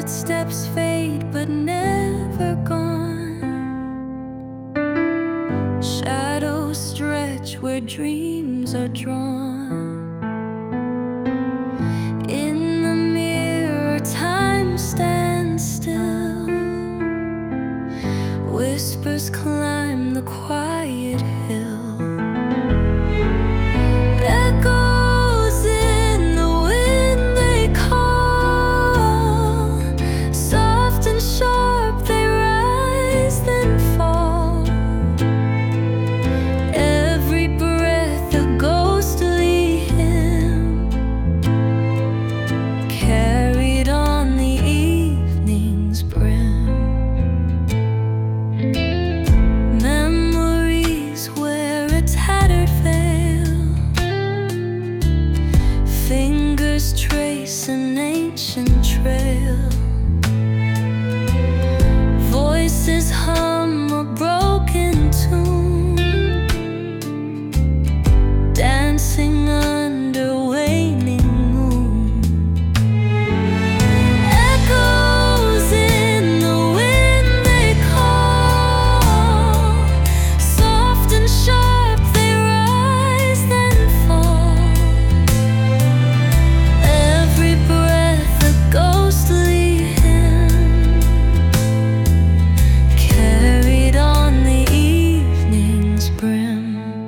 footsteps fade but never gone. Shadows stretch where dreams are drawn. In the mirror, time stands still. Whispers climb the quiet hill. Echoes in the wind they call. Soft and sharp they rise then fall. Every breath a ghostly hymn, carried on the evening's brim. Memories wear a tattered veil. Fingers trace an ancient trail. Voices hum a broken tune, dancing under waning moon. Echoes in the wind they call. Soft and sharp they rise then fall. Every breath a ghostly hymn, carried on the evening's brim.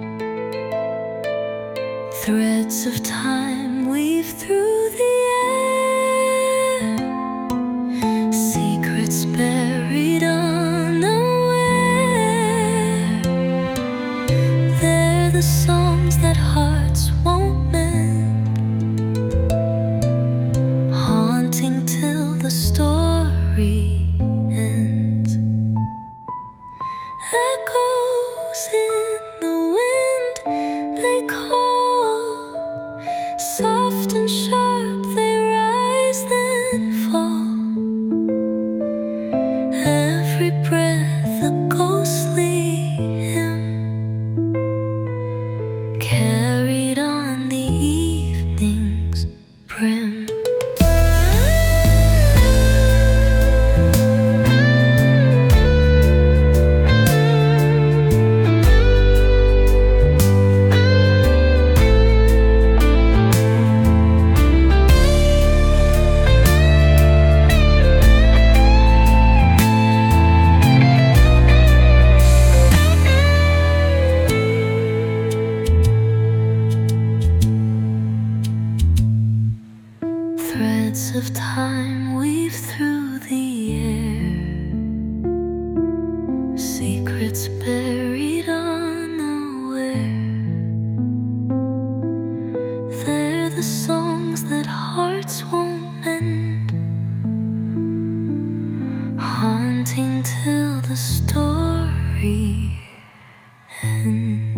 Threads of time weave through the air. Secrets buried unaware. They're the songs that hearts won't mend, haunting till the story ends. Echoes in the wind they call. Soft and sharp they rise then fall. Every breath a ghostly hymn, carried on the evening's brim. Threads of time weave through the air. Secrets buried unaware. They're the songs that hearts won't mend, haunting till the story ends.